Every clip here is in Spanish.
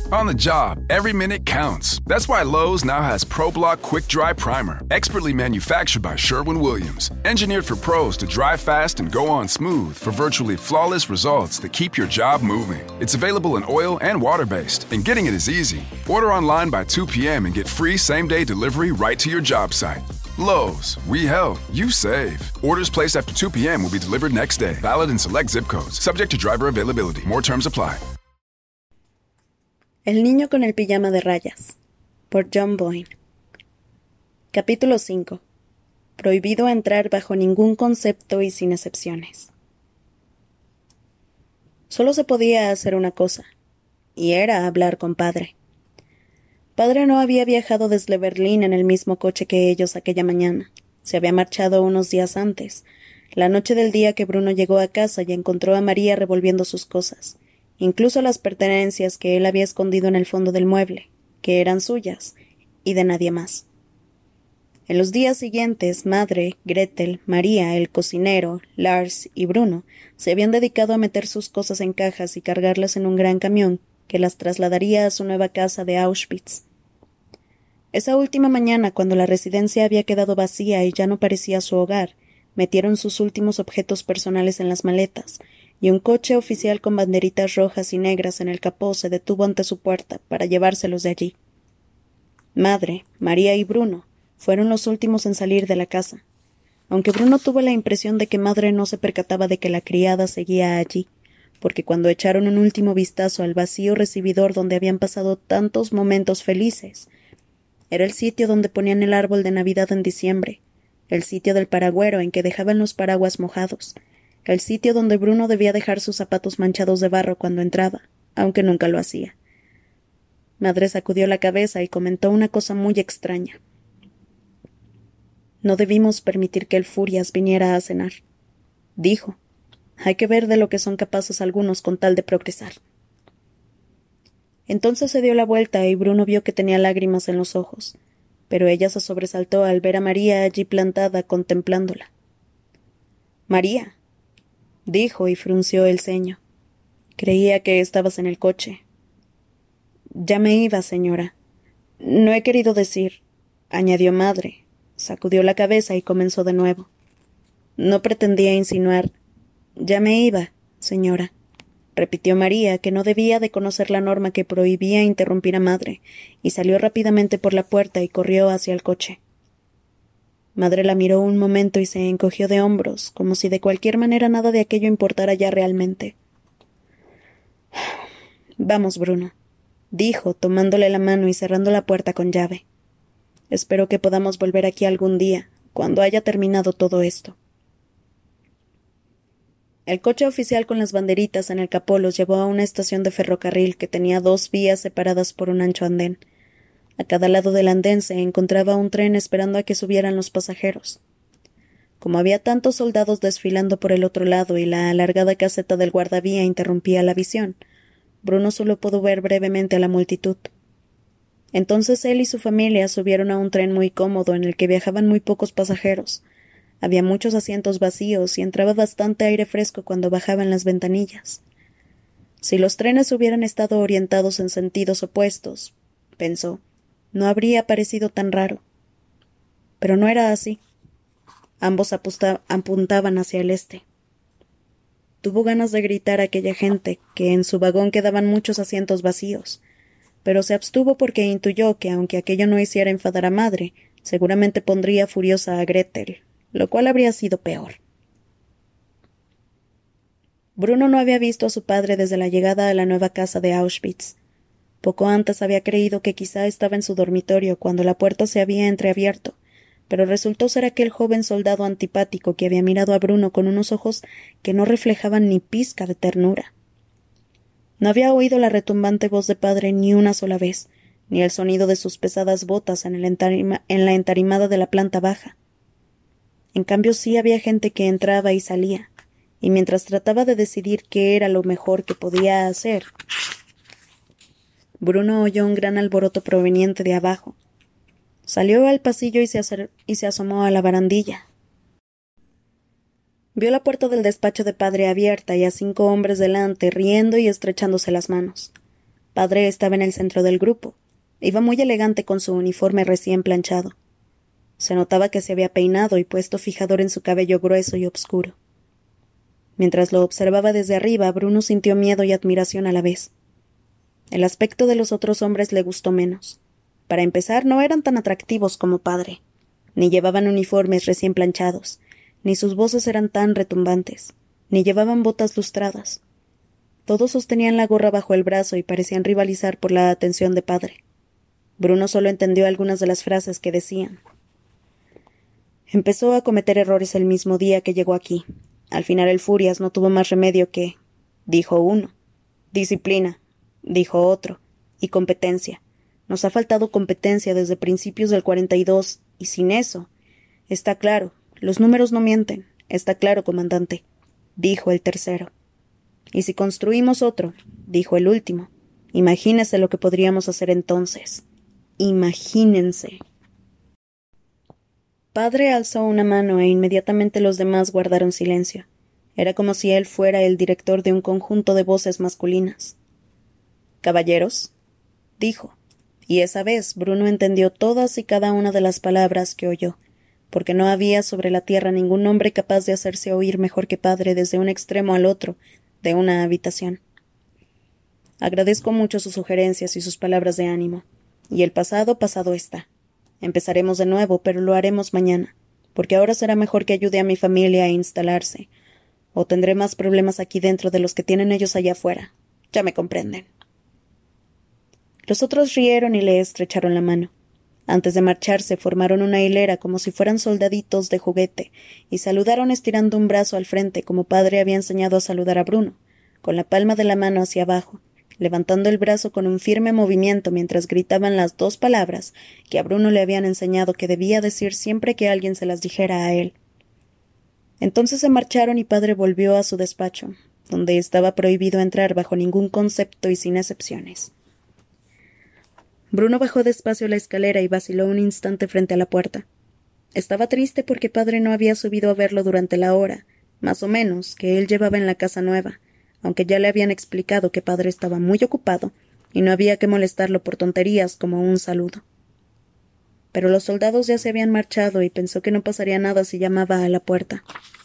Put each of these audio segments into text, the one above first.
On the job, every minute counts. That's why Lowe's now has ProBlock Quick Dry Primer, expertly manufactured by Sherwin-Williams. Engineered for pros to dry fast and go on smooth for virtually flawless results that keep your job moving. It's available in oil and water-based, and getting it is easy. Order online by 2 p.m. and get free same-day delivery right to your job site. Lowe's, we help, you save. Orders placed after 2 p.m. will be delivered next day. Valid in select zip codes. Subject to driver availability. More terms apply. El niño con el pijama de rayas, por John Boyne. Capítulo 5. Prohibido entrar bajo ningún concepto y sin excepciones. Solo se podía hacer una cosa, y era hablar con padre. Padre no había viajado desde Berlín en el mismo coche que ellos aquella mañana. Se había marchado unos días antes, la noche del día que Bruno llegó a casa y encontró a María revolviendo sus cosas, incluso las pertenencias que él había escondido en el fondo del mueble, que eran suyas, y de nadie más. En los días siguientes, madre, Gretel, María, el cocinero, Lars y Bruno se habían dedicado a meter sus cosas en cajas y cargarlas en un gran camión que las trasladaría a su nueva casa de Auschwitz. Esa última mañana, cuando la residencia había quedado vacía y ya no parecía su hogar, metieron sus últimos objetos personales en las maletas, y un coche oficial con banderitas rojas y negras en el capó se detuvo ante su puerta para llevárselos de allí. Madre, María y Bruno fueron los últimos en salir de la casa, aunque Bruno tuvo la impresión de que madre no se percataba de que la criada seguía allí, porque cuando echaron un último vistazo al vacío recibidor donde habían pasado tantos momentos felices, era el sitio donde ponían el árbol de Navidad en diciembre, el sitio del paragüero en que dejaban los paraguas mojados, el sitio donde Bruno debía dejar sus zapatos manchados de barro cuando entraba, aunque nunca lo hacía. Madre sacudió la cabeza y comentó una cosa muy extraña. No debimos permitir que el Furias viniera a cenar, dijo. Hay que ver de lo que son capaces algunos con tal de progresar. Entonces se dio la vuelta y Bruno vio que tenía lágrimas en los ojos, pero ella se sobresaltó al ver a María allí plantada contemplándola. María, dijo y frunció el ceño. Creía que estabas en el coche. Ya me iba, señora. No he querido decir, añadió madre. Sacudió la cabeza y comenzó de nuevo. No pretendía insinuar. Ya me iba, señora, repitió María, que no debía de conocer la norma que prohibía interrumpir a madre, y salió rápidamente por la puerta y corrió hacia el coche. Madre la miró un momento y se encogió de hombros, como si de cualquier manera nada de aquello importara ya realmente. Vamos, Bruno, dijo, tomándole la mano y cerrando la puerta con llave. Espero que podamos volver aquí algún día, cuando haya terminado todo esto. El coche oficial con las banderitas en el capó los llevó a una estación de ferrocarril que tenía 2 vías separadas por un ancho andén. A cada lado del andén se encontraba un tren esperando a que subieran los pasajeros. Como había tantos soldados desfilando por el otro lado y la alargada caseta del guardavía interrumpía la visión, Bruno solo pudo ver brevemente a la multitud. Entonces él y su familia subieron a un tren muy cómodo en el que viajaban muy pocos pasajeros. Había muchos asientos vacíos y entraba bastante aire fresco cuando bajaban las ventanillas. Si los trenes hubieran estado orientados en sentidos opuestos, pensó, no habría parecido tan raro. Pero no era así. Ambos apuntaban hacia el este. Tuvo ganas de gritar a aquella gente que en su vagón quedaban muchos asientos vacíos, pero se abstuvo porque intuyó que, aunque aquello no hiciera enfadar a madre, seguramente pondría furiosa a Gretel, lo cual habría sido peor. Bruno no había visto a su padre desde la llegada a la nueva casa de Auschwitz. Poco antes había creído que quizá estaba en su dormitorio cuando la puerta se había entreabierto, pero resultó ser aquel joven soldado antipático que había mirado a Bruno con unos ojos que no reflejaban ni pizca de ternura. No había oído la retumbante voz de padre ni una sola vez, ni el sonido de sus pesadas botas en la entarimada de la planta baja. En cambio sí había gente que entraba y salía, y mientras trataba de decidir qué era lo mejor que podía hacer, Bruno oyó un gran alboroto proveniente de abajo. Salió al pasillo y se asomó a la barandilla. Vio la puerta del despacho de padre abierta y a 5 hombres delante, riendo y estrechándose las manos. Padre estaba en el centro del grupo. Iba muy elegante con su uniforme recién planchado. Se notaba que se había peinado y puesto fijador en su cabello grueso y obscuro. Mientras lo observaba desde arriba, Bruno sintió miedo y admiración a la vez. El aspecto de los otros hombres le gustó menos. Para empezar, no eran tan atractivos como Padre. Ni llevaban uniformes recién planchados, ni sus voces eran tan retumbantes, ni llevaban botas lustradas. Todos sostenían la gorra bajo el brazo y parecían rivalizar por la atención de Padre. Bruno solo entendió algunas de las frases que decían. Empezó a cometer errores el mismo día que llegó aquí. Al final el Furias no tuvo más remedio que, dijo uno, disciplina, dijo otro, y competencia. Nos ha faltado competencia desde principios del 42, y sin eso. Está claro, los números no mienten. Está claro, comandante, dijo el tercero. Y si construimos otro, dijo el último, imagínese lo que podríamos hacer entonces. Imagínense. Padre alzó una mano e inmediatamente los demás guardaron silencio. Era como si él fuera el director de un conjunto de voces masculinas. «Caballeros», dijo, y esa vez Bruno entendió todas y cada una de las palabras que oyó, porque no había sobre la tierra ningún hombre capaz de hacerse oír mejor que Padre desde un extremo al otro de una habitación. Agradezco mucho sus sugerencias y sus palabras de ánimo, y el pasado pasado está. Empezaremos de nuevo, pero lo haremos mañana, porque ahora será mejor que ayude a mi familia a instalarse, o tendré más problemas aquí dentro de los que tienen ellos allá afuera. Ya me comprenden. Los otros rieron y le estrecharon la mano. Antes de marcharse formaron una hilera como si fueran soldaditos de juguete, y saludaron estirando un brazo al frente como Padre había enseñado a saludar a Bruno, con la palma de la mano hacia abajo, levantando el brazo con un firme movimiento mientras gritaban las dos palabras que a Bruno le habían enseñado que debía decir siempre que alguien se las dijera a él. Entonces se marcharon y Padre volvió a su despacho, donde estaba prohibido entrar bajo ningún concepto y sin excepciones. Bruno bajó despacio la escalera y vaciló un instante frente a la puerta. Estaba triste porque Padre no había subido a verlo durante la hora, más o menos, que él llevaba en la casa nueva, aunque ya le habían explicado que Padre estaba muy ocupado y no había que molestarlo por tonterías como un saludo. Pero los soldados ya se habían marchado y pensó que no pasaría nada si llamaba a la puerta.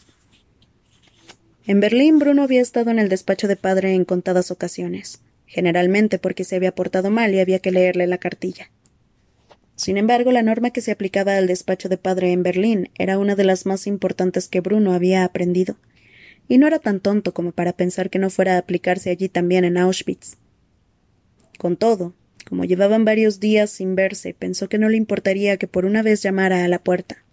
En Berlín, Bruno había estado en el despacho de Padre en contadas ocasiones, generalmente porque se había portado mal y había que leerle la cartilla. Sin embargo, la norma que se aplicaba al despacho de Padre en Berlín era una de las más importantes que Bruno había aprendido, y no era tan tonto como para pensar que no fuera a aplicarse allí también en Auschwitz. Con todo, como llevaban varios días sin verse, pensó que no le importaría que por una vez llamara a la puerta.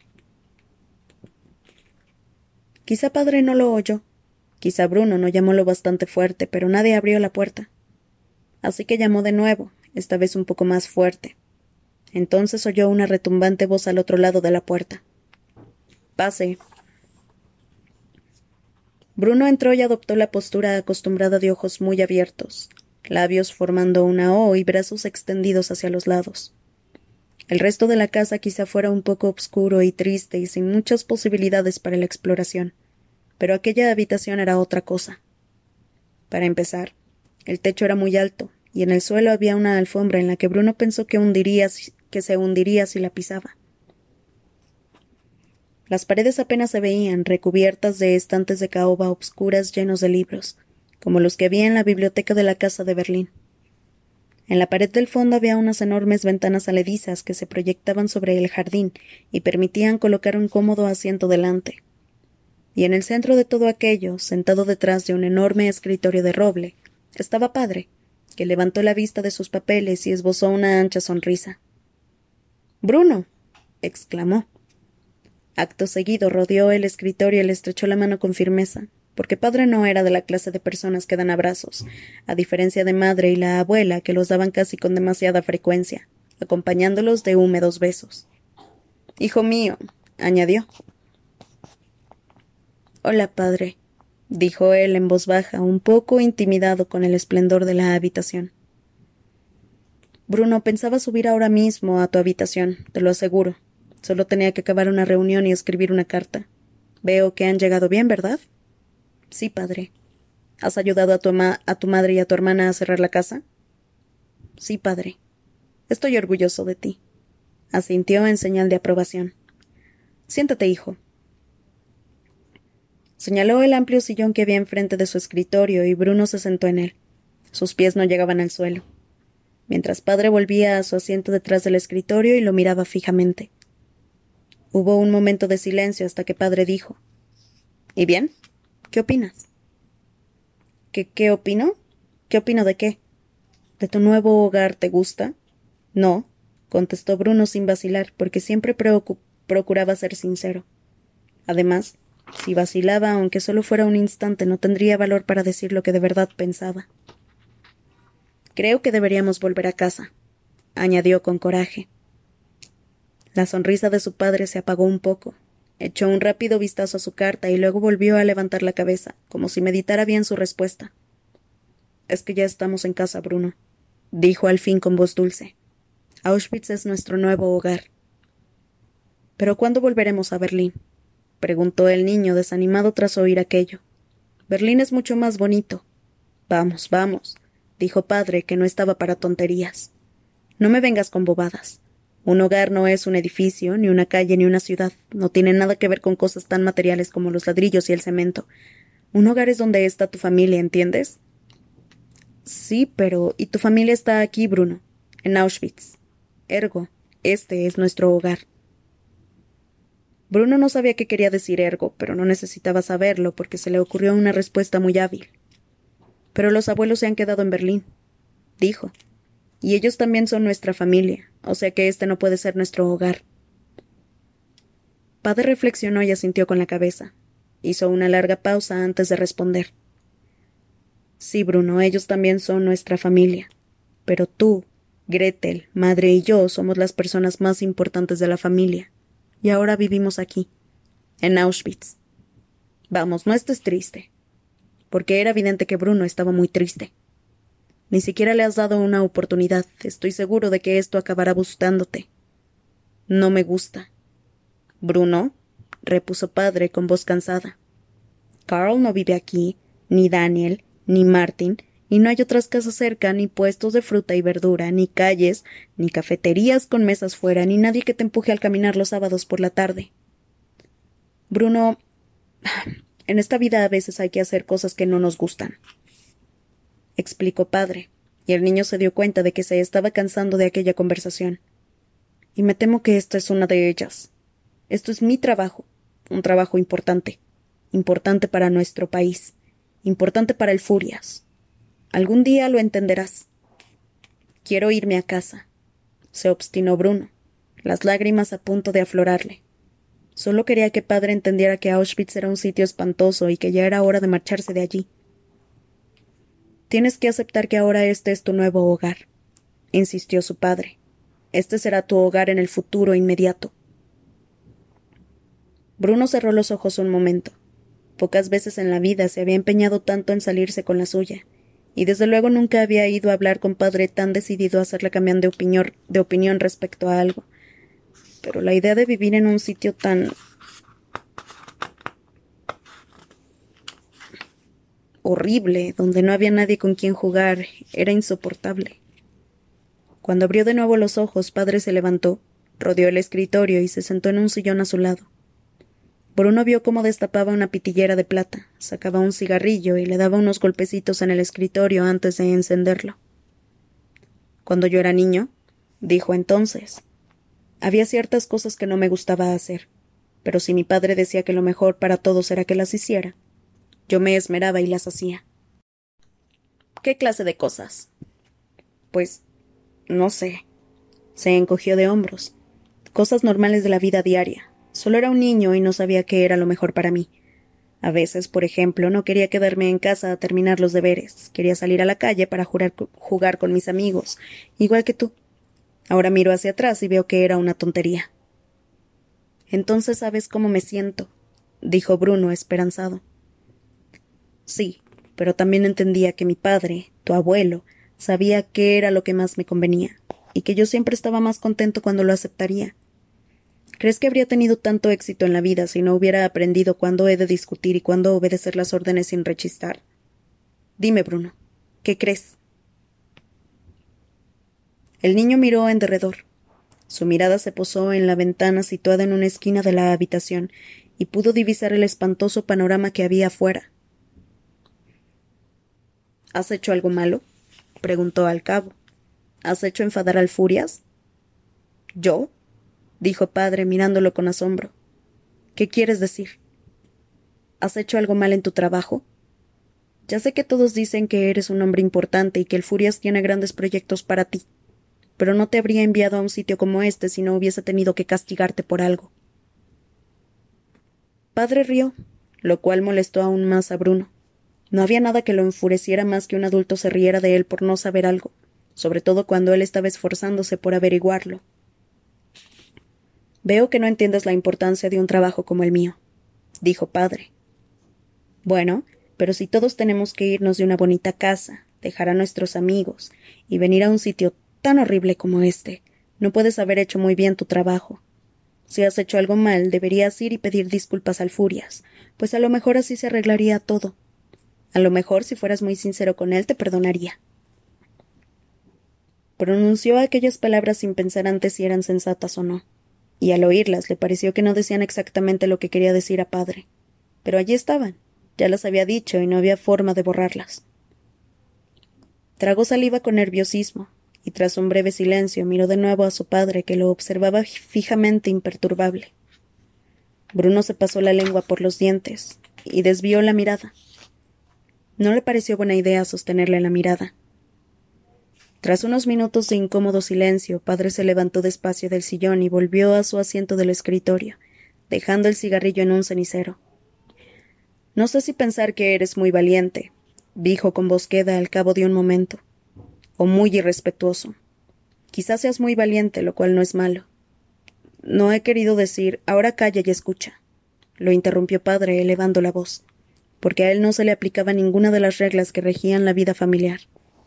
Quizá Padre no lo oyó, quizá Bruno no llamó lo bastante fuerte, pero nadie abrió la puerta. Así que llamó de nuevo, esta vez un poco más fuerte. Entonces oyó una retumbante voz al otro lado de la puerta. «Pase». Bruno entró y adoptó la postura acostumbrada de ojos muy abiertos, labios formando una O y brazos extendidos hacia los lados. El resto de la casa quizá fuera un poco oscuro y triste y sin muchas posibilidades para la exploración, pero aquella habitación era otra cosa. Para empezar, el techo era muy alto, y en el suelo había una alfombra en la que Bruno pensó que se hundiría si la pisaba. Las paredes apenas se veían, recubiertas de estantes de caoba obscuras llenos de libros, como los que había en la biblioteca de la casa de Berlín. En la pared del fondo había unas enormes ventanas aledizas que se proyectaban sobre el jardín y permitían colocar un cómodo asiento delante. Y en el centro de todo aquello, sentado detrás de un enorme escritorio de roble, estaba Padre, que levantó la vista de sus papeles y esbozó una ancha sonrisa. «¡Bruno!», exclamó. Acto seguido rodeó el escritorio y le estrechó la mano con firmeza, porque Padre no era de la clase de personas que dan abrazos, a diferencia de Madre y la abuela, que los daban casi con demasiada frecuencia, acompañándolos de húmedos besos. «Hijo mío», añadió. «Hola, Padre», dijo él en voz baja, un poco intimidado con el esplendor de la habitación. «Bruno, pensaba subir ahora mismo a tu habitación, te lo aseguro. Solo tenía que acabar una reunión y escribir una carta. Veo que han llegado bien, ¿verdad?» «Sí, Padre». «¿Has ayudado a tu madre y a tu hermana a cerrar la casa?» Sí, padre. Estoy orgulloso de ti. Asintió en señal de aprobación. Siéntate, hijo. Señaló el amplio sillón que había enfrente de su escritorio y Bruno se sentó en él. Sus pies no llegaban al suelo. Mientras padre volvía a su asiento detrás del escritorio y lo miraba fijamente. Hubo un momento de silencio hasta que padre dijo: ¿Y bien? ¿Qué opinas? ¿Qué opino? ¿Qué opino de qué? ¿De tu nuevo hogar te gusta? No, contestó Bruno sin vacilar, porque siempre procuraba ser sincero. Además, si vacilaba, aunque solo fuera un instante, no tendría valor para decir lo que de verdad pensaba. Creo que deberíamos volver a casa, añadió con coraje. La sonrisa de su padre se apagó un poco. Echó un rápido vistazo a su carta y luego volvió a levantar la cabeza, como si meditara bien su respuesta. Es que ya estamos en casa, Bruno, dijo al fin con voz dulce. Auschwitz es nuestro nuevo hogar. ¿Pero cuándo volveremos a Berlín?, preguntó el niño, desanimado tras oír aquello. Berlín es mucho más bonito. Vamos, vamos, dijo padre, que no estaba para tonterías. No me vengas con bobadas. Un hogar no es un edificio, ni una calle, ni una ciudad. No tiene nada que ver con cosas tan materiales como los ladrillos y el cemento. Un hogar es donde está tu familia, ¿entiendes? Sí, pero ¿y tu familia está aquí, Bruno? En Auschwitz. Ergo, este es nuestro hogar. Bruno no sabía qué quería decir ergo, pero no necesitaba saberlo porque se le ocurrió una respuesta muy hábil. Pero los abuelos se han quedado en Berlín, dijo. Y ellos también son nuestra familia, o sea que este no puede ser nuestro hogar. Padre reflexionó y asintió con la cabeza. Hizo una larga pausa antes de responder. Sí, Bruno, ellos también son nuestra familia. Pero tú, Gretel, madre y yo somos las personas más importantes de la familia. Y ahora vivimos aquí, en Auschwitz. Vamos, no estés triste. Porque era evidente que Bruno estaba muy triste. Ni siquiera le has dado una oportunidad. Estoy seguro de que esto acabará gustándote. No me gusta. Bruno, repuso padre con voz cansada. Carl no vive aquí, ni Daniel, ni Martin, y no hay otras casas cerca, ni puestos de fruta y verdura, ni calles, ni cafeterías con mesas fuera, ni nadie que te empuje al caminar los sábados por la tarde. Bruno, en esta vida a veces hay que hacer cosas que no nos gustan, explicó padre, y el niño se dio cuenta de que se estaba cansando de aquella conversación. Y me temo que esta es una de ellas. Esto es mi trabajo, un trabajo importante, importante para nuestro país, importante para el Furias. Algún día lo entenderás. Quiero irme a casa, se obstinó Bruno, las lágrimas a punto de aflorarle. Solo quería que padre entendiera que Auschwitz era un sitio espantoso y que ya era hora de marcharse de allí. Tienes que aceptar que ahora este es tu nuevo hogar, insistió su padre. Este será tu hogar en el futuro inmediato. Bruno cerró los ojos un momento. Pocas veces en la vida se había empeñado tanto en salirse con la suya, y desde luego nunca había ido a hablar con padre tan decidido a hacerle cambiar de opinión respecto a algo. Pero la idea de vivir en un sitio tan horrible, donde no había nadie con quien jugar, era insoportable. Cuando abrió de nuevo los ojos, padre se levantó, rodeó el escritorio y se sentó en un sillón a su lado. Bruno vio cómo destapaba una pitillera de plata, sacaba un cigarrillo y le daba unos golpecitos en el escritorio antes de encenderlo. Cuando yo era niño, dijo entonces, había ciertas cosas que no me gustaba hacer, pero si mi padre decía que lo mejor para todos era que las hiciera, yo me esmeraba y las hacía. ¿Qué clase de cosas? Pues, no sé. Se encogió de hombros. Cosas normales de la vida diaria. Solo era un niño y no sabía qué era lo mejor para mí. A veces, por ejemplo, no quería quedarme en casa a terminar los deberes. Quería salir a la calle para jugar con mis amigos, igual que tú. Ahora miro hacia atrás y veo que era una tontería. Entonces sabes cómo me siento, dijo Bruno, esperanzado. Sí, pero también entendía que mi padre, tu abuelo, sabía qué era lo que más me convenía, y que yo siempre estaba más contento cuando lo aceptaría. ¿Crees que habría tenido tanto éxito en la vida si no hubiera aprendido cuándo he de discutir y cuándo obedecer las órdenes sin rechistar? Dime, Bruno, ¿qué crees? El niño miró en derredor. Su mirada se posó en la ventana situada en una esquina de la habitación y pudo divisar el espantoso panorama que había afuera. ¿Has hecho algo malo?, preguntó al cabo. ¿Has hecho enfadar al Furias? ¿Yo?, dijo padre mirándolo con asombro. ¿Qué quieres decir? ¿Has hecho algo mal en tu trabajo? Ya sé que todos dicen que eres un hombre importante y que el Furias tiene grandes proyectos para ti, pero no te habría enviado a un sitio como este si no hubiese tenido que castigarte por algo. Padre rió, lo cual molestó aún más a Bruno. No había nada que lo enfureciera más que un adulto se riera de él por no saber algo, sobre todo cuando él estaba esforzándose por averiguarlo. Veo que no entiendes la importancia de un trabajo como el mío, dijo padre. Bueno, pero si todos tenemos que irnos de una bonita casa, dejar a nuestros amigos y venir a un sitio tan horrible como este, no puedes haber hecho muy bien tu trabajo. Si has hecho algo mal, deberías ir y pedir disculpas al Furias, pues a lo mejor así se arreglaría todo. A lo mejor, si fueras muy sincero con él, te perdonaría. Pronunció aquellas palabras sin pensar antes si eran sensatas o no, y al oírlas le pareció que no decían exactamente lo que quería decir a padre. Pero allí estaban, ya las había dicho y no había forma de borrarlas. Tragó saliva con nerviosismo, y tras un breve silencio miró de nuevo a su padre, que lo observaba fijamente imperturbable. Bruno se pasó la lengua por los dientes y desvió la mirada. No le pareció buena idea sostenerle la mirada. Tras unos minutos de incómodo silencio, padre se levantó despacio del sillón y volvió a su asiento del escritorio, dejando el cigarrillo en un cenicero. No sé si pensar que eres muy valiente, dijo con voz queda al cabo de un momento, o muy irrespetuoso. Quizás seas muy valiente, lo cual no es malo. No he querido decir, ahora calla y escucha, lo interrumpió padre elevando la voz, porque a él no se le aplicaba ninguna de las reglas que regían la vida familiar.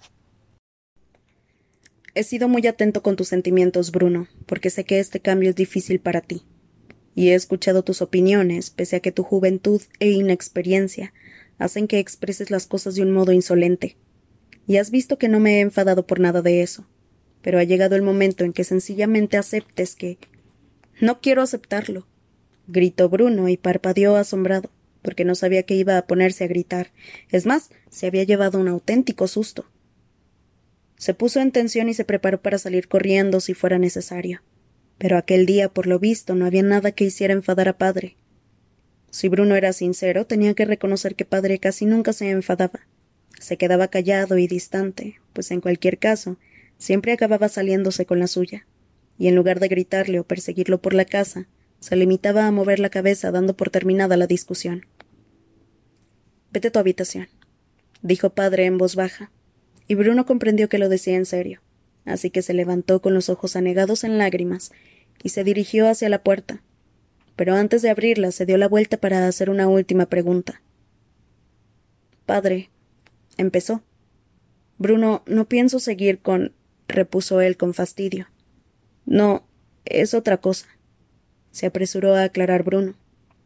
He sido muy atento con tus sentimientos, Bruno, porque sé que este cambio es difícil para ti. Y he escuchado tus opiniones, pese a que tu juventud e inexperiencia hacen que expreses las cosas de un modo insolente. Y has visto que no me he enfadado por nada de eso. Pero ha llegado el momento en que sencillamente aceptes que... No quiero aceptarlo, gritó Bruno y parpadeó asombrado, porque no sabía que iba a ponerse a gritar. Es más, se había llevado un auténtico susto. Se puso en tensión y se preparó para salir corriendo si fuera necesario. Pero aquel día, por lo visto, no había nada que hiciera enfadar a padre. Si Bruno era sincero, tenía que reconocer que padre casi nunca se enfadaba. Se quedaba callado y distante, pues en cualquier caso, siempre acababa saliéndose con la suya, y en lugar de gritarle o perseguirlo por la casa, se limitaba a mover la cabeza dando por terminada la discusión. Vete a tu habitación, dijo padre en voz baja, y Bruno comprendió que lo decía en serio, así que se levantó con los ojos anegados en lágrimas y se dirigió hacia la puerta, pero antes de abrirla se dio la vuelta para hacer una última pregunta. Padre, empezó. Bruno, no pienso seguir con... repuso él con fastidio. No, es otra cosa, se apresuró a aclarar Bruno.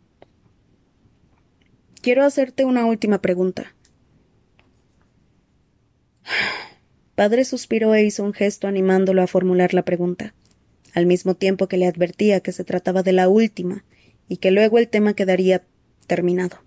Quiero hacerte una última pregunta. Padre suspiró e hizo un gesto animándolo a formular la pregunta, al mismo tiempo que le advertía que se trataba de la última y que luego el tema quedaría terminado.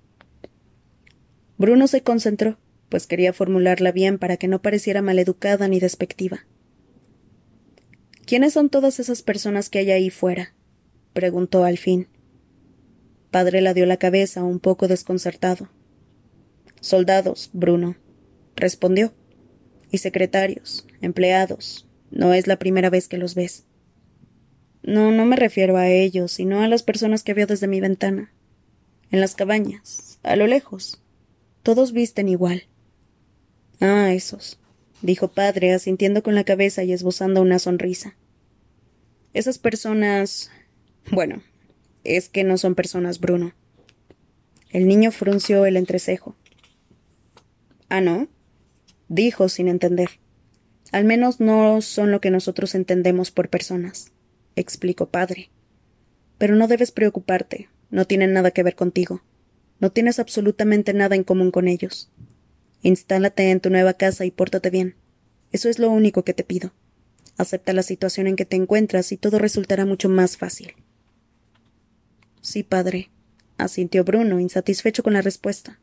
Bruno se concentró, pues quería formularla bien para que no pareciera maleducada ni despectiva. ¿Quiénes son todas esas personas que hay ahí fuera?, preguntó al fin. Padre la dio la cabeza, un poco desconcertado. Soldados, Bruno, respondió. Y secretarios, empleados. No es la primera vez que los ves. No me refiero a ellos, sino a las personas que veo desde mi ventana. En las cabañas, a lo lejos. Todos visten igual. Ah, esos, dijo padre, asintiendo con la cabeza y esbozando una sonrisa. Esas personas... Bueno, es que no son personas, Bruno. El niño frunció el entrecejo. ¿Ah, no?, dijo sin entender. Al menos no son lo que nosotros entendemos por personas, explicó padre. Pero no debes preocuparte, no tienen nada que ver contigo. No tienes absolutamente nada en común con ellos. Instálate en tu nueva casa y pórtate bien. Eso es lo único que te pido. Acepta la situación en que te encuentras y todo resultará mucho más fácil. Sí, padre, asintió Bruno, insatisfecho con la respuesta.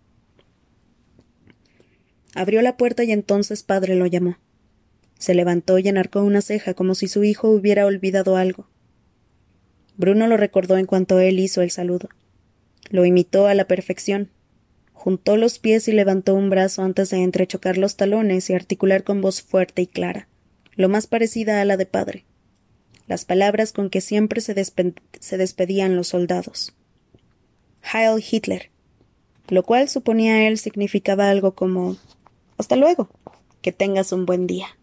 Abrió la puerta y entonces padre lo llamó. Se levantó y enarcó una ceja como si su hijo hubiera olvidado algo. Bruno lo recordó en cuanto él hizo el saludo. Lo imitó a la perfección. Juntó los pies y levantó un brazo antes de entrechocar los talones y articular con voz fuerte y clara, lo más parecida a la de padre, las palabras con que siempre se despedían los soldados. Heil Hitler, lo cual suponía él significaba algo como «Hasta luego, que tengas un buen día».